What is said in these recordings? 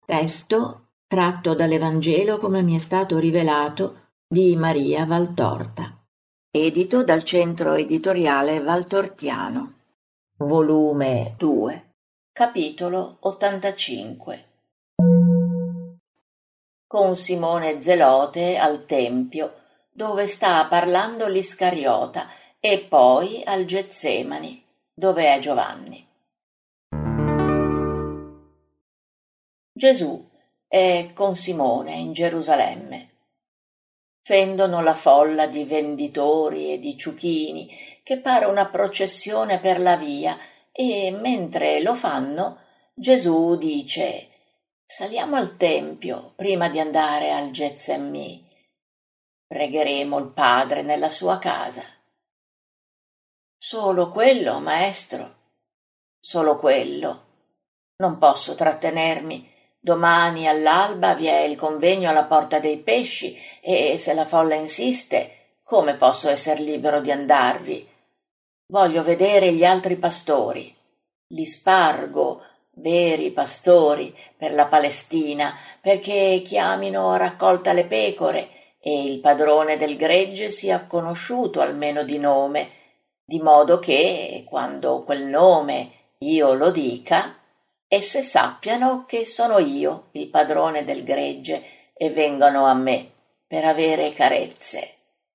Testo tratto dall'Evangelo come mi è stato rivelato di Maria Valtorta. Edito dal Centro Editoriale Valtortiano. Volume 2. Capitolo 85. Con Simone Zelote al Tempio, dove sta parlando l'Iscariota, e poi al Getsemani, dove è Giovanni. Gesù è con Simone in Gerusalemme. Fendono la folla di venditori e di ciuchini, che pare una processione per la via, e mentre lo fanno, Gesù dice: «Saliamo al Tempio prima di andare al Getsemani. Pregheremo il Padre nella sua casa». «Solo quello, maestro?» «Solo quello. Non posso trattenermi. Domani all'alba vi è il convegno alla Porta dei Pesci e se la folla insiste, come posso esser libero di andarvi? Voglio vedere gli altri pastori. Li spargo, veri pastori, per la Palestina, perché chiamino a raccolta le pecore e il padrone del gregge sia conosciuto almeno di nome, di modo che, quando quel nome io lo dica, esse sappiano che sono io il padrone del gregge e vengano a me per avere carezze.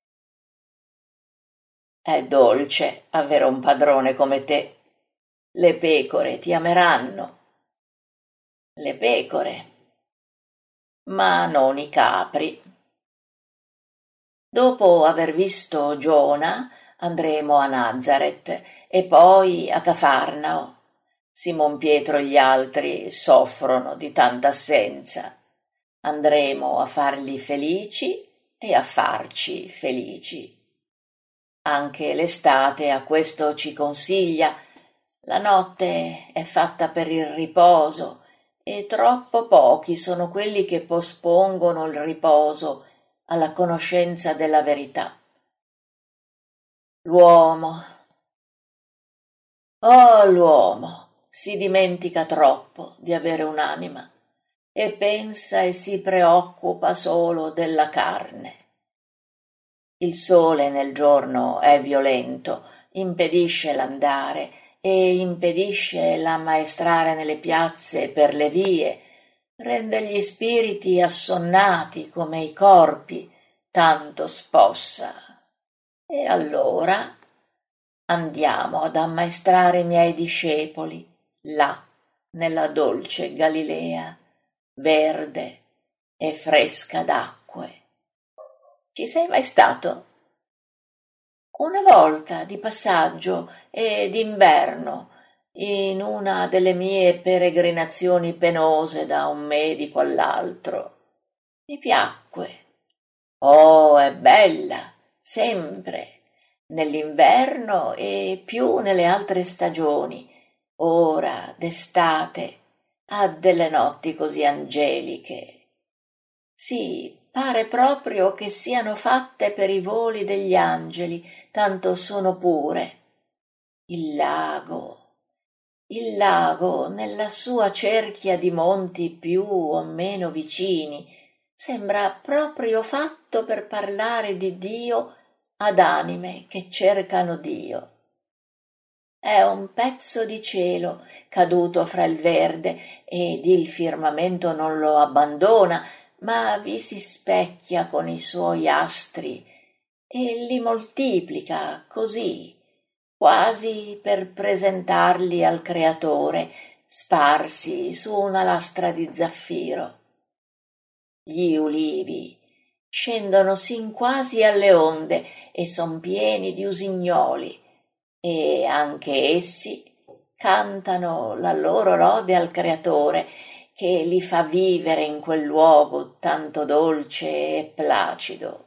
È dolce avere un padrone come te. Le pecore ti ameranno. Le pecore, ma non i capri. Dopo aver visto Giona andremo a Nazaret e poi a Cafarnao. Simon Pietro e gli altri soffrono di tanta assenza. Andremo a farli felici e a farci felici. Anche l'estate a questo ci consiglia. La notte è fatta per il riposo e troppo pochi sono quelli che pospongono il riposo alla conoscenza della verità. L'uomo si dimentica troppo di avere un'anima e pensa e si preoccupa solo della carne. Il sole nel giorno è violento, impedisce l'andare e impedisce l'ammaestrare nelle piazze e per le vie, rende gli spiriti assonnati come i corpi, tanto spossa. E allora andiamo ad ammaestrare i miei discepoli, là, nella dolce Galilea, verde e fresca d'acque. Ci sei mai stato? Una volta di passaggio e d'inverno, in una delle mie peregrinazioni penose da un medico all'altro. Mi piacque. Oh, è bella, sempre, nell'inverno e più nelle altre stagioni. Ora, d'estate, ha delle notti così angeliche. Sì, pare proprio che siano fatte per i voli degli angeli, tanto sono pure. Il lago, nella sua cerchia di monti più o meno vicini, sembra proprio fatto per parlare di Dio ad anime che cercano Dio. È un pezzo di cielo caduto fra il verde ed il firmamento non lo abbandona, ma vi si specchia con i suoi astri e li moltiplica così, quasi per presentarli al Creatore, sparsi su una lastra di zaffiro. Gli ulivi scendono sin quasi alle onde e son pieni di usignoli, e anche essi cantano la loro lode al Creatore, che li fa vivere in quel luogo tanto dolce e placido.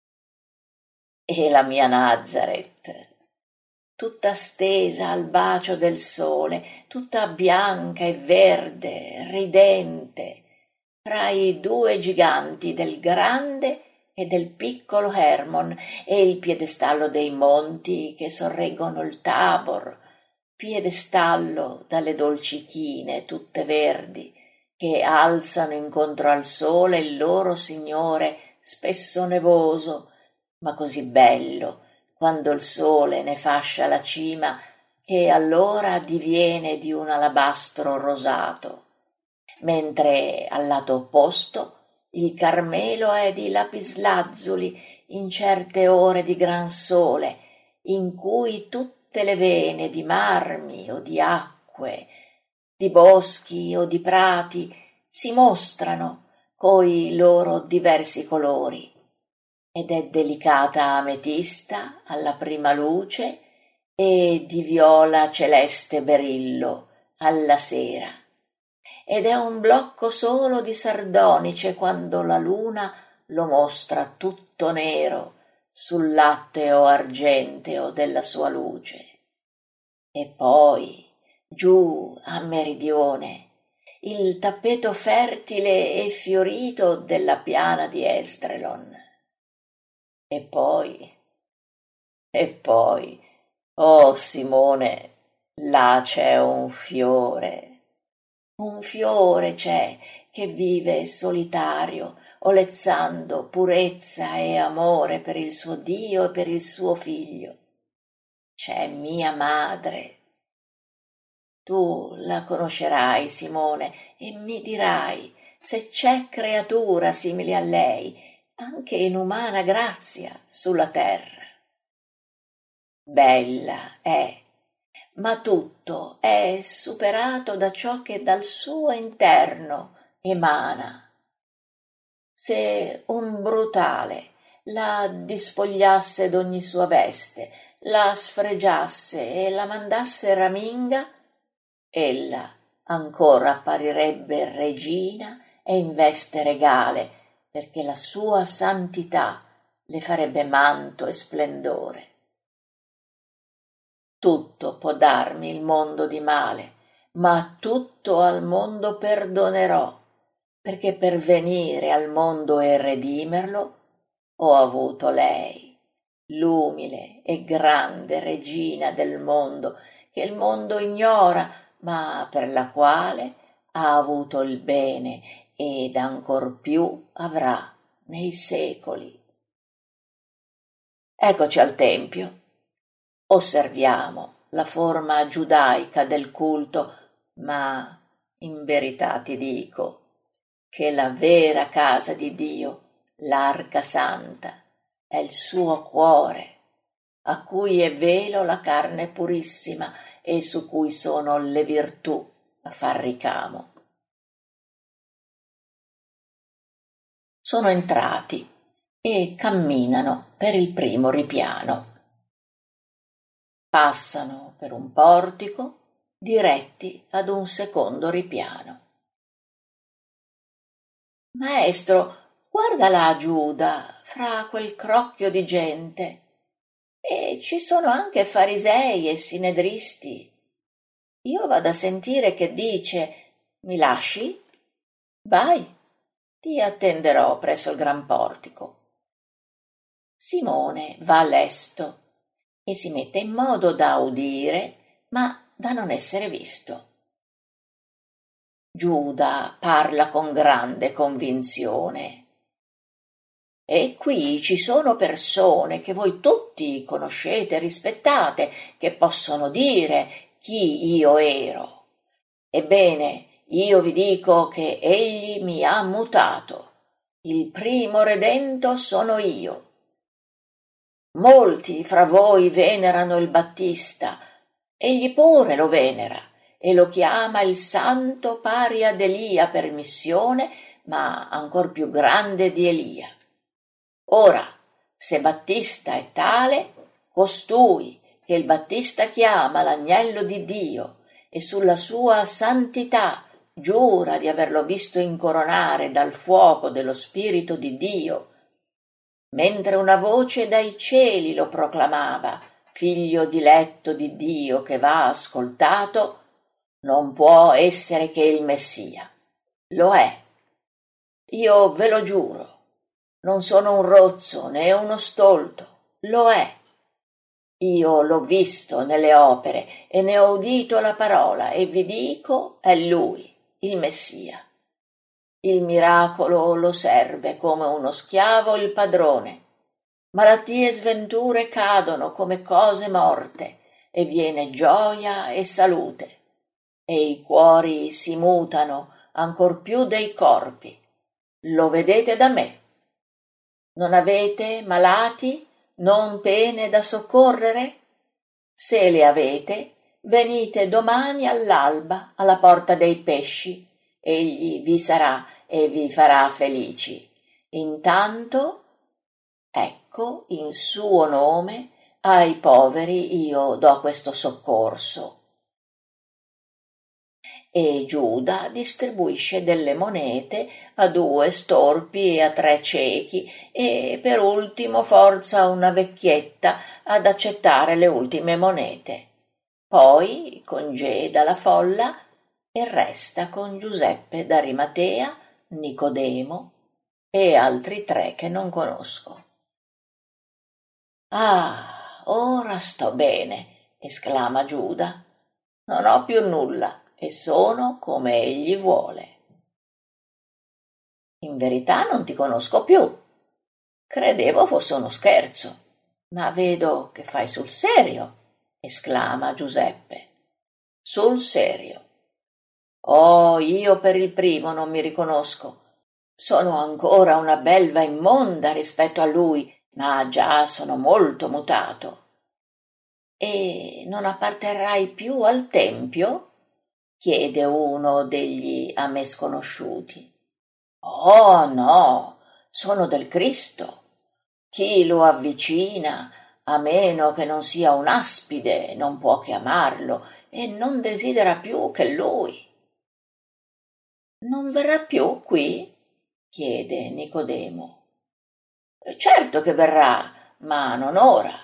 E la mia Nazaret, tutta stesa al bacio del sole, tutta bianca e verde, ridente, fra i due giganti del grande e del piccolo Hermon e il piedestallo dei monti che sorreggono il Tabor, piedestallo dalle dolci chine tutte verdi, che alzano incontro al sole il loro Signore spesso nevoso, ma così bello, quando il sole ne fascia la cima, che allora diviene di un alabastro rosato, mentre al lato opposto il Carmelo è di lapislazzuli in certe ore di gran sole, in cui tutte le vene di marmi o di acque, di boschi o di prati si mostrano coi loro diversi colori, ed è delicata ametista alla prima luce e di viola celeste berillo alla sera, ed è un blocco solo di sardonice quando la luna lo mostra tutto nero sul latteo argenteo della sua luce. E poi giù a meridione il tappeto fertile e fiorito della piana di Esdraelon. E poi, oh Simone, là c'è un fiore c'è che vive solitario, olezzando purezza e amore per il suo Dio e per il suo figlio. C'è mia madre. Tu la conoscerai, Simone, e mi dirai se c'è creatura simile a lei, anche in umana grazia, sulla terra. Bella è, ma tutto è superato da ciò che dal suo interno emana. Se un brutale la dispogliasse d'ogni sua veste, la sfregiasse e la mandasse raminga, ella ancora apparirebbe regina e in veste regale, perché la sua santità le farebbe manto e splendore. Tutto può darmi il mondo di male, ma tutto al mondo perdonerò, perché per venire al mondo e redimerlo ho avuto lei, l'umile e grande regina del mondo, che il mondo ignora, ma per la quale ha avuto il bene ed ancor più avrà nei secoli. Eccoci al tempio. Osserviamo la forma giudaica del culto, ma in verità ti dico che la vera casa di Dio, l'arca santa, è il suo cuore, a cui è velo la carne purissima e su cui sono le virtù a far ricamo. Sono entrati e camminano per il primo ripiano. Passano per un portico diretti ad un secondo ripiano. Maestro, guarda là Giuda, fra quel crocchio di gente, e ci sono anche farisei e sinedristi. Io vado a sentire che dice: mi lasci? Vai, ti attenderò presso il gran portico. Simone va lesto e si mette in modo da udire, ma da non essere visto. Giuda parla con grande convinzione. E qui ci sono persone che voi tutti conoscete e rispettate, che possono dire chi io ero. Ebbene, io vi dico che egli mi ha mutato. Il primo redento sono io. Molti fra voi venerano il Battista, egli pure lo venera e lo chiama il santo pari ad Elia per missione, ma ancor più grande di Elia. Ora, se Battista è tale, costui che il Battista chiama l'agnello di Dio e sulla sua santità giura di averlo visto incoronare dal fuoco dello Spirito di Dio, mentre una voce dai cieli lo proclamava, figlio diletto di Dio che va ascoltato, non può essere che il Messia. Lo è. Io ve lo giuro. Non sono un rozzo né uno stolto. Lo è. Io l'ho visto nelle opere e ne ho udito la parola e vi dico, è lui, il Messia. Il miracolo lo serve come uno schiavo il padrone. Malattie e sventure cadono come cose morte e viene gioia e salute. E i cuori si mutano ancor più dei corpi. Lo vedete da me. Non avete malati, non pene da soccorrere? Se le avete, venite domani all'alba alla porta dei pesci. Egli vi sarà e vi farà felici. Intanto, ecco, in suo nome, ai poveri io do questo soccorso. E Giuda distribuisce delle monete a 2 storpi e a 3 ciechi e per ultimo forza una vecchietta ad accettare le ultime monete. Poi congeda la folla e resta con Giuseppe d'Arimatea, Nicodemo e altri 3 che non conosco. «Ah, ora sto bene», esclama Giuda. «Non ho più nulla e sono come egli vuole». «In verità non ti conosco più. Credevo fosse uno scherzo, ma vedo che fai sul serio», esclama Giuseppe. «Sul serio. Oh, io per il primo non mi riconosco. Sono ancora una belva immonda rispetto a lui, ma già sono molto mutato». «E non apparterrai più al tempio?» chiede uno degli a me sconosciuti. «Oh no, sono del Cristo. Chi lo avvicina, a meno che non sia un'aspide, non può che amarlo e non desidera più che lui». «Non verrà più qui?» chiede Nicodemo. «Certo che verrà, ma non ora».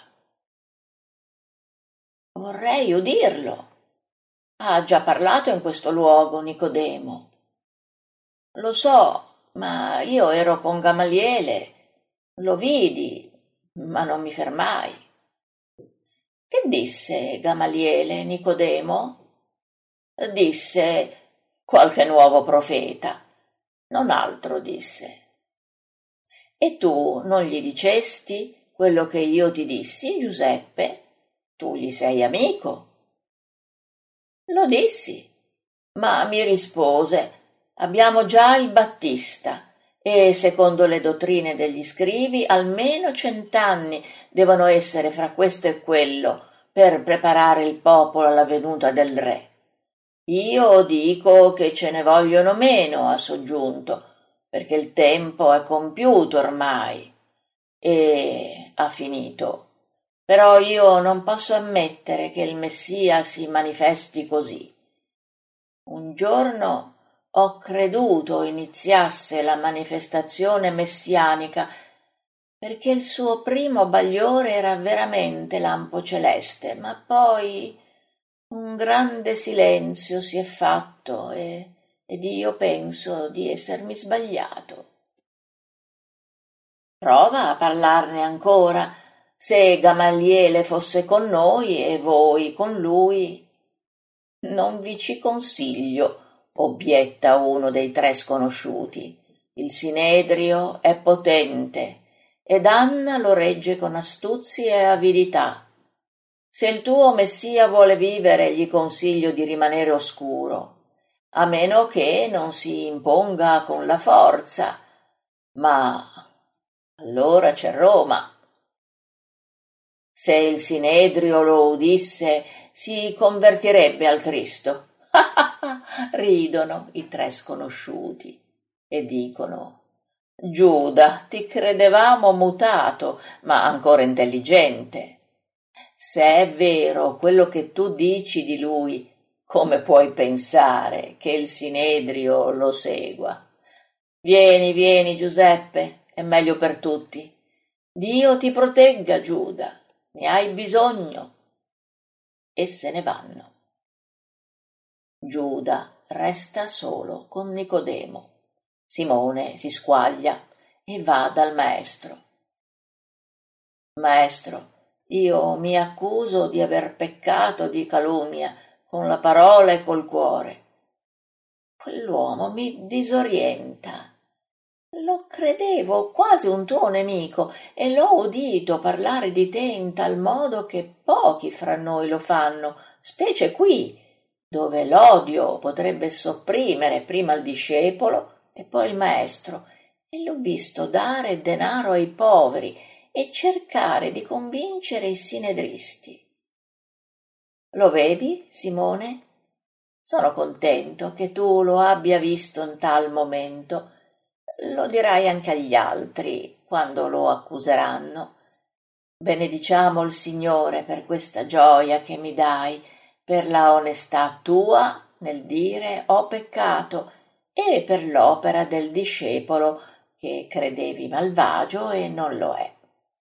«Vorrei udirlo. Ha già parlato in questo luogo, Nicodemo». «Lo so, ma io ero con Gamaliele. Lo vidi, ma non mi fermai». «Che disse Gamaliele, Nicodemo?» «Disse: qualche nuovo profeta. Non altro disse». «E tu non gli dicesti quello che io ti dissi, Giuseppe? Tu gli sei amico». «Lo dissi, ma mi rispose: abbiamo già il Battista e, secondo le dottrine degli scrivi, almeno 100 anni devono essere fra questo e quello per preparare il popolo alla venuta del re. Io dico che ce ne vogliono meno, ha soggiunto, perché il tempo è compiuto ormai». E ha finito. «Però io non posso ammettere che il Messia si manifesti così. Un giorno ho creduto iniziasse la manifestazione messianica perché il suo primo bagliore era veramente lampo celeste, ma poi un grande silenzio si è fatto ed io penso di essermi sbagliato». «Prova a parlarne ancora. Se Gamaliele fosse con noi e voi con lui». «Non vi ci consiglio», obietta uno dei 3 sconosciuti. «Il Sinedrio è potente ed Anna lo regge con astuzia e avidità. Se il tuo Messia vuole vivere, gli consiglio di rimanere oscuro, a meno che non si imponga con la forza. Ma allora c'è Roma. Se il Sinedrio lo udisse, si convertirebbe al Cristo». Ridono i 3 sconosciuti e dicono: «Giuda, ti credevamo mutato, ma ancora intelligente. Se è vero quello che tu dici di lui, come puoi pensare che il Sinedrio lo segua? Vieni, vieni, Giuseppe, è meglio per tutti. Dio ti protegga, Giuda, ne hai bisogno». E se ne vanno. Giuda resta solo con Nicodemo. Simone si squaglia e va dal maestro. «Maestro, io mi accuso di aver peccato di calunnia con la parola e col cuore». Quell'uomo mi disorienta. Lo credevo quasi un tuo nemico e l'ho udito parlare di te in tal modo che pochi fra noi lo fanno, specie qui, dove l'odio potrebbe sopprimere prima il discepolo e poi il maestro, e l'ho visto dare denaro ai poveri e cercare di convincere i sinedristi. Lo vedi, Simone? Sono contento che tu lo abbia visto in tal momento. Lo dirai anche agli altri quando lo accuseranno. Benediciamo il Signore per questa gioia che mi dai, per la onestà tua nel dire ho peccato e per l'opera del discepolo che credevi malvagio e non lo è.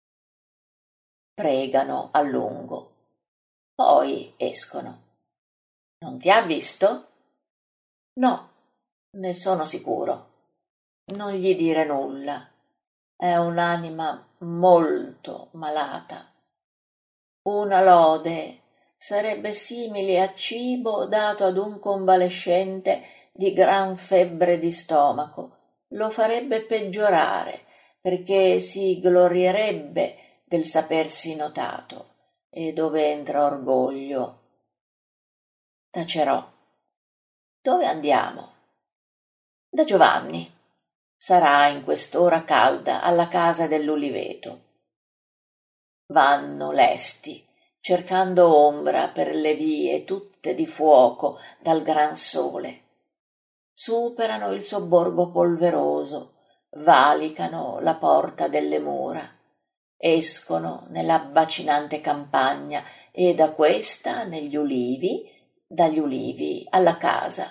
Pregano a lungo, poi escono. Non ti ha visto? No, ne sono sicuro. Non gli dire nulla. È un'anima molto malata. Una lode sarebbe simile a cibo dato ad un convalescente di gran febbre di stomaco. Lo farebbe peggiorare, perché si glorierebbe del sapersi notato, e dove entra orgoglio. Tacerò. Dove andiamo? Da Giovanni. Sarà in quest'ora calda alla casa dell'uliveto. Vanno lesti, cercando ombra per le vie tutte di fuoco dal gran sole. Superano il sobborgo polveroso, valicano la porta delle mura, escono nella bacinante campagna e da questa negli ulivi, dagli ulivi alla casa.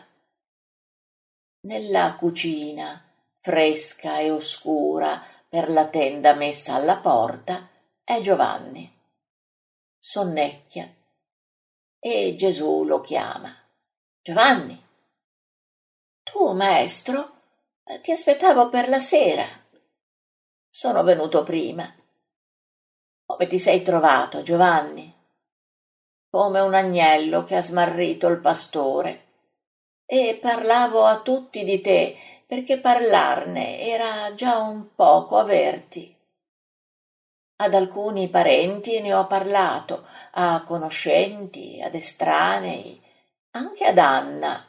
Nella cucina, fresca e oscura per la tenda messa alla porta, è Giovanni. Sonnecchia e Gesù lo chiama. Giovanni, tu, maestro, ti aspettavo per la sera. Sono venuto prima. Come ti sei trovato, Giovanni? Come un agnello che ha smarrito il pastore. E parlavo a tutti di te, perché parlarne era già un poco averti. Ad alcuni parenti ne ho parlato, a conoscenti, ad estranei, anche ad Anna,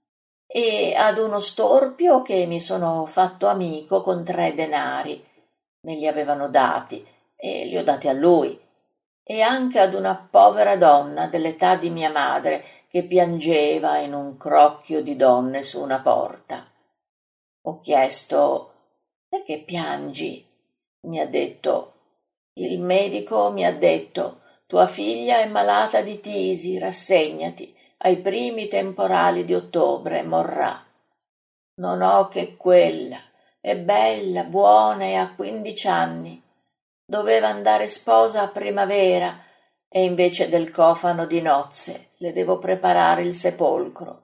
e ad uno storpio che mi sono fatto amico con 3 denari. Me li avevano dati e li ho dati a lui, e anche ad una povera donna dell'età di mia madre che piangeva in un crocchio di donne su una porta. Ho chiesto: perché piangi? Mi ha detto: il medico mi ha detto, tua figlia è malata di tisi, rassegnati, ai primi temporali di ottobre morrà. Non ho che quella, è bella, buona e ha 15 anni. Doveva andare sposa a primavera e invece del cofano di nozze le devo preparare il sepolcro.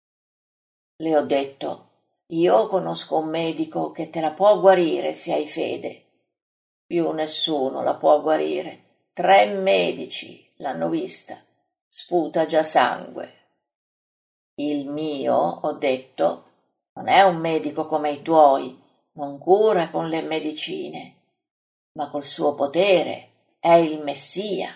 Le ho detto: io conosco un medico che te la può guarire se hai fede. Più nessuno la può guarire. 3 medici l'hanno vista. Sputa già sangue. Il mio, ho detto, non è un medico come i tuoi, non cura con le medicine, ma col suo potere è il Messia.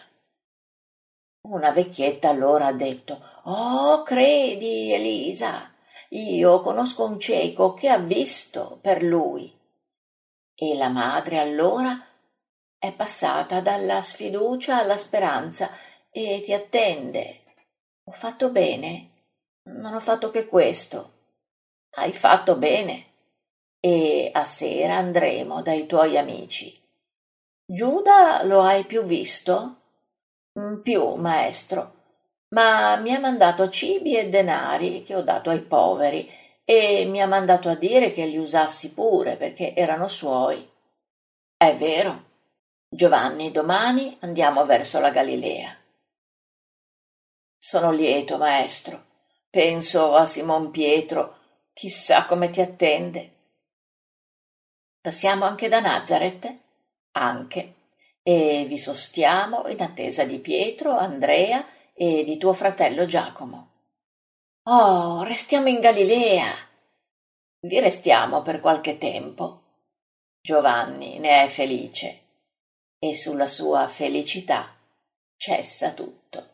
Una vecchietta allora ha detto: oh, credi, Elisa, io conosco un cieco che ha visto per lui. E la madre allora è passata dalla sfiducia alla speranza e ti attende. Ho fatto bene? Non ho fatto che questo. Hai fatto bene. E a sera andremo dai tuoi amici. Giuda lo hai più visto? Più, maestro, ma mi ha mandato cibi e denari che ho dato ai poveri e mi ha mandato a dire che li usassi pure perché erano suoi. È vero. Giovanni, domani andiamo verso la Galilea. Sono lieto, maestro. Penso a Simon Pietro. Chissà come ti attende. Passiamo anche da Nazareth? Anche. E vi sostiamo in attesa di Pietro, Andrea e di tuo fratello Giacomo. Oh, restiamo in Galilea. Vi restiamo per qualche tempo. Giovanni ne è felice e sulla sua felicità cessa tutto.